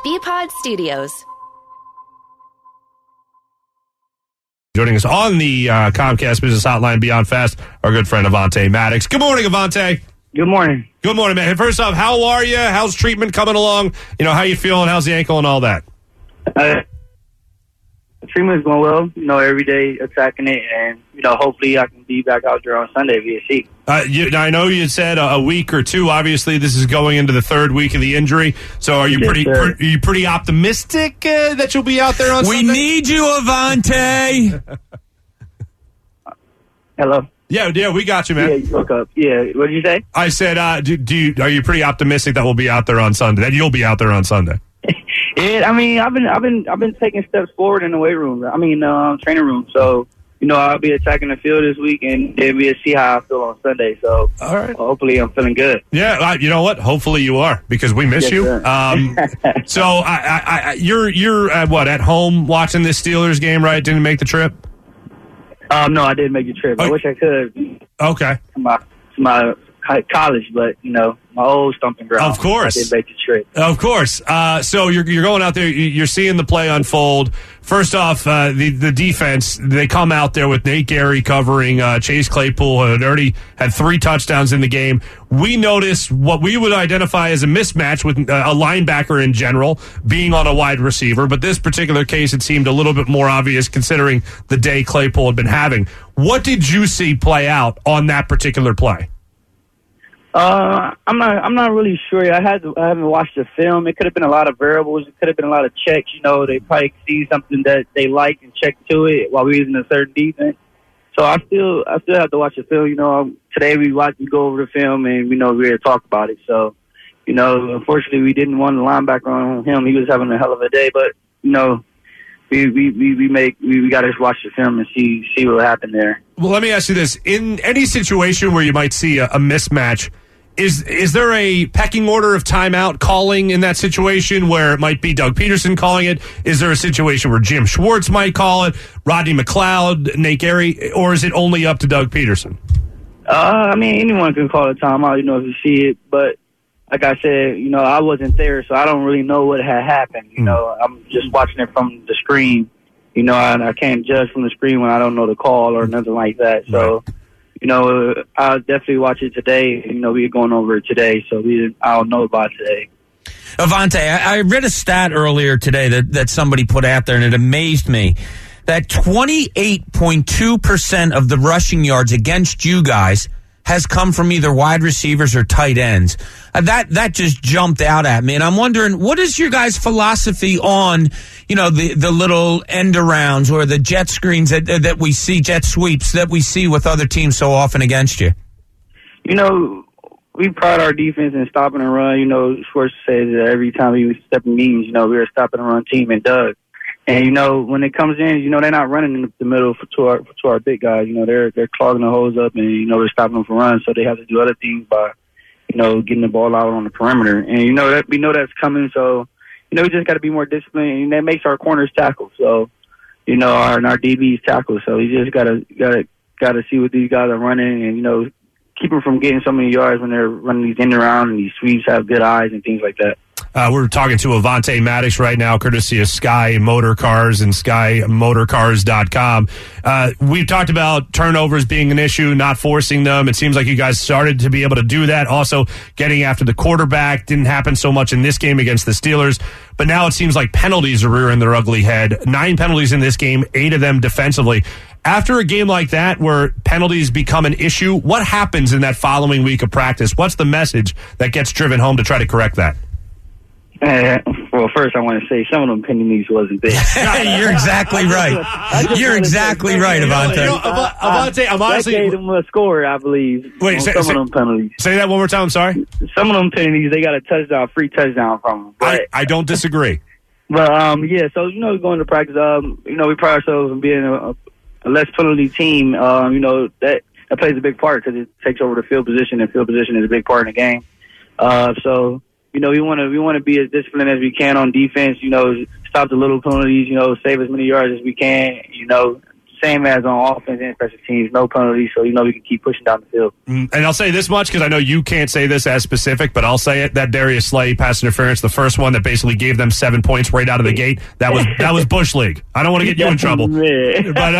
BPod Studios. Joining us on the Comcast Business Hotline Beyond Fast, our good friend Avante Maddox. Good morning, Avante. Good morning. Good morning, man. First off, how are you? How's treatment coming along? You know, how you feeling? How's the ankle and all that? Treatment's going well. Every day attacking it, and hopefully I can be back out there on Sunday via C. I know you said a week or two. Obviously, this is going into the third week of the injury. So, are you pretty optimistic that you'll be out there on Sunday? We need you, Avante. Hello. Yeah, we got you, man. Yeah, you woke up. Yeah, what did you say? I said, are you pretty optimistic that we'll be out there on Sunday? That you'll be out there on Sunday? Yeah, I mean, I've been taking steps forward in the weight room. Training room. So, I'll be attacking the field this week, and then we'll see how I feel on Sunday. So, all right. Hopefully, I'm feeling good. Yeah, you know what? Hopefully, you are, because we miss you. So, you're at home watching this Steelers game, right? Didn't make the trip. No, I didn't make the trip. I wish I could. Okay. To my college, but my old stomping ground. Of course, I didn't make the trip. Of course. So you're going out there. You're seeing the play unfold. First off, the defense, they come out there with Nate Gary covering Chase Claypool, who had already had 3 touchdowns in the game. We noticed what we would identify as a mismatch with a linebacker in general being on a wide receiver, but this particular case, it seemed a little bit more obvious considering the day Claypool had been having. What did you see play out on that particular play? I'm not really sure. I haven't watched the film. It could have been a lot of variables. It could have been a lot of checks. They probably see something that they like and check to it while we're using a certain defense. So I still have to watch the film. Today we go over the film and we're going to talk about it. So, unfortunately we didn't want the linebacker on him. He was having a hell of a day, but we got to watch the film and see what happened there. Well, let me ask you this: in any situation where you might see a mismatch, is there a pecking order of timeout calling in that situation where it might be Doug Peterson calling it? Is there a situation where Jim Schwartz might call it, Rodney McLeod, Nate Gary, or is it only up to Doug Peterson? I mean, anyone can call a timeout, if you see it, but like I said, I wasn't there, so I don't really know what had happened. I'm just watching it from the screen. I can't judge from the screen when I don't know the call or nothing like that. So, I'll definitely watch it today. We're going over it today, so I'll know about it today. Avante, I read a stat earlier today that somebody put out there, and it amazed me. That 28.2% of the rushing yards against you guys has come from either wide receivers or tight ends. That just jumped out at me. And I'm wondering, what is your guys' philosophy on, the little end arounds or the jet screens that we see, jet sweeps that we see with other teams so often against you? We pride our defense in stopping and run. Schwartz says that every time we step in meetings, we're a stopping and run team, and Doug. And, when it comes in, they're not running in the middle to our big guys. They're clogging the holes up and, they're stopping them from running. So they have to do other things by, getting the ball out on the perimeter. And, that we know that's coming. So, we just got to be more disciplined. And that makes our corners tackle. So, and our DBs tackle. So we just got to see what these guys are running and, keep them from getting so many yards when they're running these in and around and these sweeps, have good eyes and things like that. We're talking to Avante Maddox right now, courtesy of Sky Motor Cars and SkyMotorCars.com. We've talked about turnovers being an issue, not forcing them. It seems like you guys started to be able to do that. Also, getting after the quarterback didn't happen so much in this game against the Steelers. But now it seems like penalties are rearing their ugly head. 9 penalties in this game, 8 of them defensively. After a game like that where penalties become an issue, what happens in that following week of practice? What's the message that gets driven home to try to correct that? Well, first I want to say some of them penalties wasn't there. You're exactly right. You're exactly right, Avante. Avante, I'm honestly... I gave them a score, I believe. Wait, some of them penalties. Say that one more time, I'm sorry? Some of them penalties, they got a free touchdown from them. But, I don't disagree. But, so, going to practice, we pride ourselves on being a less penalty team. That plays a big part because it takes over the field position, and field position is a big part in the game. So... we want to be as disciplined as we can on defense. Stop the little penalties. Save as many yards as we can. same as on offense and special teams, no penalties, so we can keep pushing down the field. And I'll say this much because I know you can't say this as specific, but I'll say it: that Darius Slay pass interference, the first one that basically gave them 7 points right out of the gate, that was Bush League. I don't want to get you in trouble, but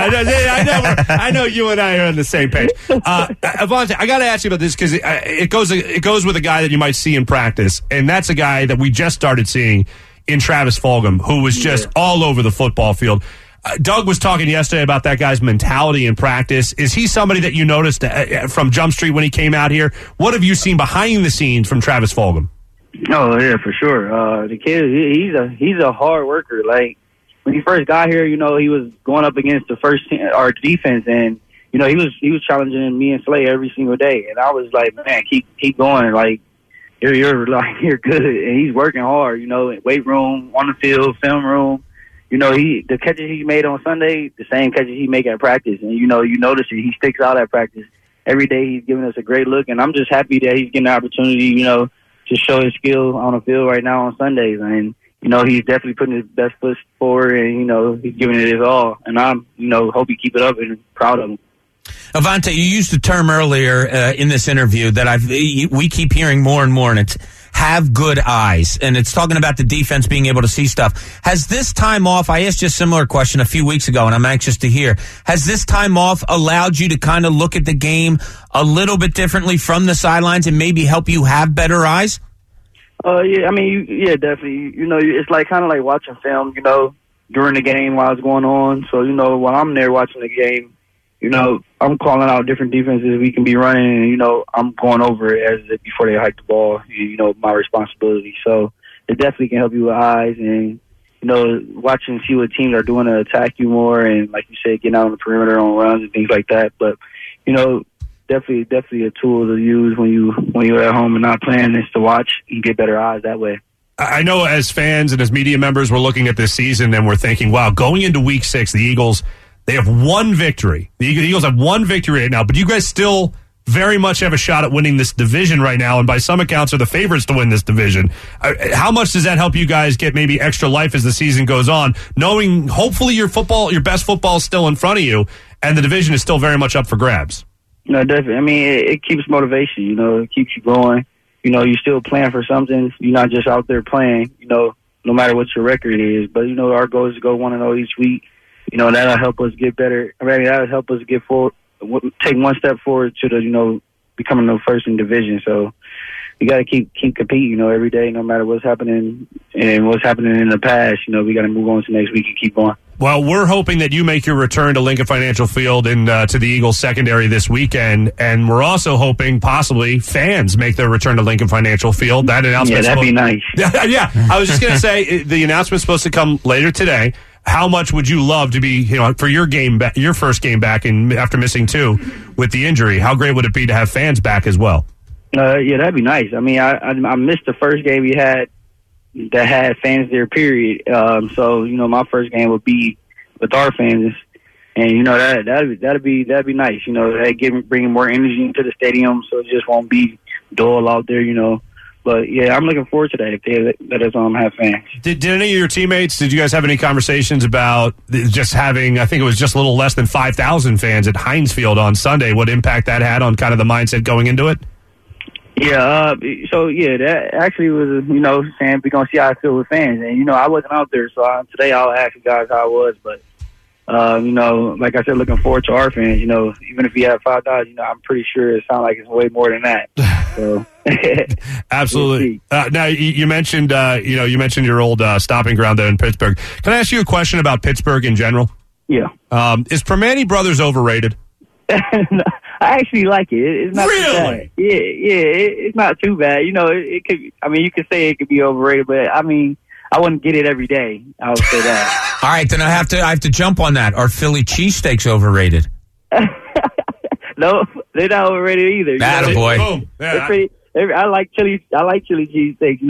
I know you and I are on the same page. Avonte, I got to ask you about this because it goes with a guy that you might see in practice, and that's a guy that we just started seeing in Travis Fulgham, who was just all over the football field. Doug was talking yesterday about that guy's mentality in practice. Is he somebody that you noticed from Jump Street when he came out here? What have you seen behind the scenes from Travis Fulgham? Oh, yeah, for sure. The kid, he's a hard worker. Like, when he first got here, he was going up against the first team, our defense, and, he was challenging me and Slay every single day. And I was like, man, keep going. Like, you're good. And he's working hard, weight room, on the field, film room. The catches he made on Sunday, the same catches he make at practice. And, you notice it. He sticks out at practice. Every day he's giving us a great look. And I'm just happy that he's getting the opportunity, to show his skill on the field right now on Sundays. And, he's definitely putting his best foot forward and, he's giving it his all. And I'm, hope he keep it up and proud of him. Avonte, you used the term earlier in this interview that we keep hearing more and more, and it's have good eyes. And it's talking about the defense being able to see stuff. Has this time off, I asked you a similar question a few weeks ago, and I'm anxious to hear, has this time off allowed you to kind of look at the game a little bit differently from the sidelines and maybe help you have better eyes? Yeah, definitely. It's kind of like watching film, during the game while it's going on. So, while I'm there watching the game, I'm calling out different defenses we can be running, and, I'm going over it before they hike the ball, my responsibility. So it definitely can help you with eyes and, watching, see what teams are doing to attack you more, and, like you said, getting out on the perimeter on runs and things like that. But, definitely a tool to use when you're at home and not playing, is to watch and get better eyes that way. I know as fans and as media members, we're looking at this season and we're thinking, wow, going into Week 6, the Eagles, they have one victory. The Eagles have one victory right now, but you guys still very much have a shot at winning this division right now, and by some accounts are the favorites to win this division. How much does that help you guys get maybe extra life as the season goes on, knowing hopefully your best football is still in front of you and the division is still very much up for grabs? No, definitely. I mean, it keeps motivation, it keeps you going. You're still playing for something. You're not just out there playing, no matter what your record is. But, our goal is to go 1-0 each week. That'll help us get better. That'll help us get forward, take one step forward to the, becoming the first in division. So we got to keep competing, every day, no matter what's happening and what's happening in the past. We got to move on to next week and keep going. Well, we're hoping that you make your return to Lincoln Financial Field and to the Eagles secondary this weekend, and we're also hoping possibly fans make their return to Lincoln Financial Field. That announcement, that'd be nice. Yeah, I was just going to say the announcement's supposed to come later today. How much would you love to be, for your your first game back, and after missing 2 with the injury? How great would it be to have fans back as well? Yeah, that'd be nice. I mean, I missed the first game we had that had fans there, period. So, my first game would be with our fans, and that'd be nice. That bringing more energy into the stadium, so it just won't be dull out there. But yeah, I'm looking forward to that if they let us have fans. Did any of your teammates? Did you guys have any conversations about just having? I think it was just a little less than 5,000 fans at Heinz Field on Sunday. What impact that had on kind of the mindset going into it? Yeah, that actually was, saying we're going to see how I feel with fans. And, I wasn't out there, so today I'll ask you guys how it was. But, like I said, looking forward to our fans. Even if we have 5,000, I'm pretty sure it sounds like it's way more than that. So. Absolutely. Now, you mentioned, your old stomping ground there in Pittsburgh. Can I ask you a question about Pittsburgh in general? Yeah. Is Primanti Brothers overrated? I actually like it. It's not really? Too bad. Yeah, it's not too bad. It could. I mean, you could say it could be overrated, but I mean, I wouldn't get it every day. I would say that. All right, then I have to jump on that. Are Philly cheesesteaks overrated? No, they're not overrated either. Attaboy. They're pretty. I like chili cheesesteaks.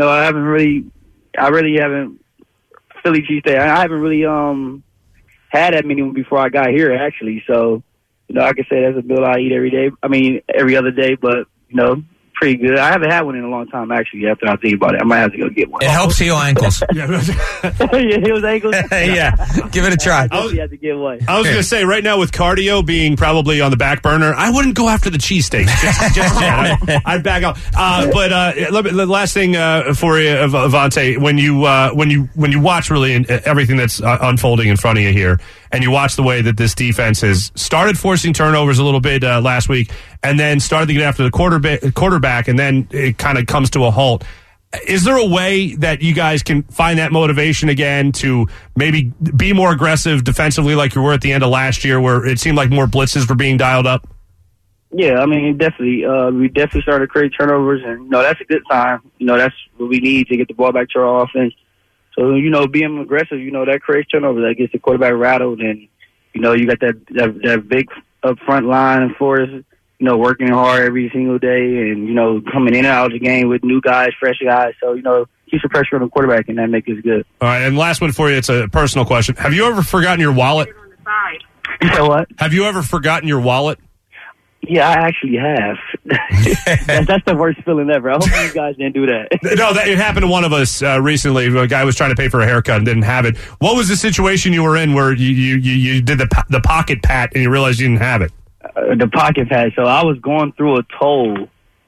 I really haven't Philly cheesesteak. I haven't really had that many before I got here actually. So. I could say that's a meal I eat every day. I mean, every other day, but, pretty good. I haven't had one in a long time, actually. After I think about it, I might have to go get one. It helps heal ankles. Yeah, heal ankles. Yeah, give it a try. You have to get one. I was going to say, right now with cardio being probably on the back burner, I wouldn't go after the cheesesteak just yet. I'd back out. But the last thing for you, Avonte, when you watch really everything that's unfolding in front of you here, and you watch the way that this defense has started forcing turnovers a little bit last week, and then started to get after the quarterback, and then it kind of comes to a halt. Is there a way that you guys can find that motivation again to maybe be more aggressive defensively like you were at the end of last year, where it seemed like more blitzes were being dialed up? Yeah, I mean, definitely. We definitely started to create turnovers, and that's a good sign. That's what we need to get the ball back to our offense. So, being aggressive, that creates turnovers. That gets the quarterback rattled, and, you got that big up front line for us, working hard every single day and, coming in and out of the game with new guys, fresh guys. So, keep the pressure on the quarterback, and that makes us good. All right, and last one for you. It's a personal question. Have you ever forgotten your wallet? You know what? Have you ever forgotten your wallet? Yeah, I actually have. That's the worst feeling ever. I hope you guys didn't do that. No, it happened to one of us recently. A guy was trying to pay for a haircut and didn't have it. What was the situation you were in where you did the pocket pat and you realized you didn't have it? The pocket pat. So I was going through a toll,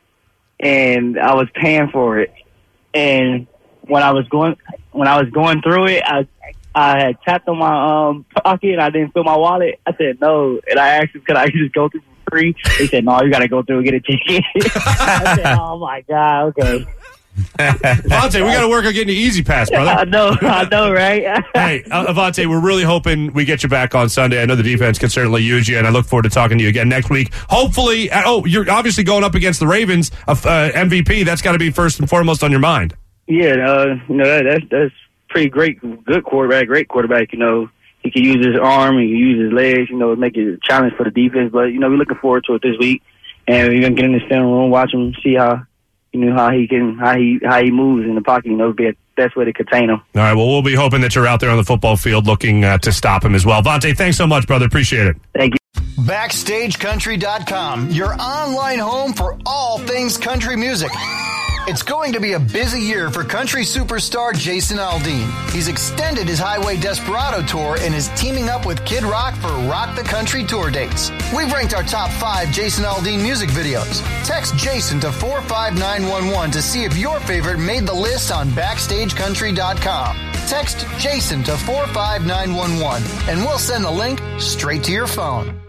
and I was paying for it. And when I was going through it, I had tapped on my pocket and I didn't fill my wallet. I said no, and I asked him, could I just go through for free? He said, no, you got to go through and get a ticket. I said, oh my God, okay. Avonte, we got to work on getting the easy pass, brother. I know, right? Hey, Avonte, we're really hoping we get you back on Sunday. I know the defense can certainly use you, and I look forward to talking to you again next week. Hopefully, you're obviously going up against the Ravens, MVP. That's got to be first and foremost on your mind. Yeah, that's pretty great quarterback. He can use his arm, he can use his legs, make it a challenge for the defense. But, we're looking forward to it this week. And we're going to get in the film room, watch him, see how he moves in the pocket, be the best way to contain him. All right, well, we'll be hoping that you're out there on the football field looking to stop him as well. Avonte, thanks so much, brother. Appreciate it. Thank you. BackstageCountry.com, your online home for all things country music. It's going to be a busy year for country superstar Jason Aldean. He's extended his Highway Desperado tour and is teaming up with Kid Rock for Rock the Country tour dates. We've ranked our top 5 Jason Aldean music videos. Text Jason to 45911 to see if your favorite made the list on BackstageCountry.com. Text Jason to 45911 and we'll send the link straight to your phone.